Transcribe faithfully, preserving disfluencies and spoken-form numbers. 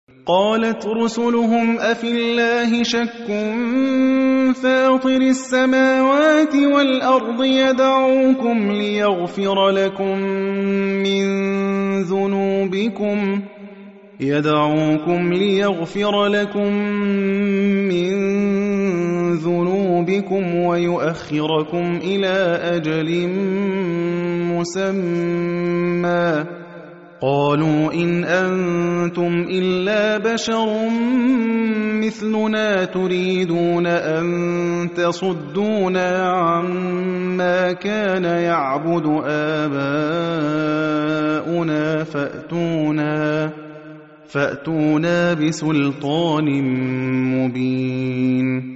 قالت رسلهم أفي الله شك فاطر السماوات والأرض يدعوكم ليغفر لكم من ذنوبكم يدعوكم ليغفر لكم من ذنوبكم ويؤخركم إلى أجل مسمى قالوا إن أنتم إلا بشر مثلنا تريدون أن تصدونا عما كان يعبد آباؤنا فأتونا فأتونا بسلطان مبين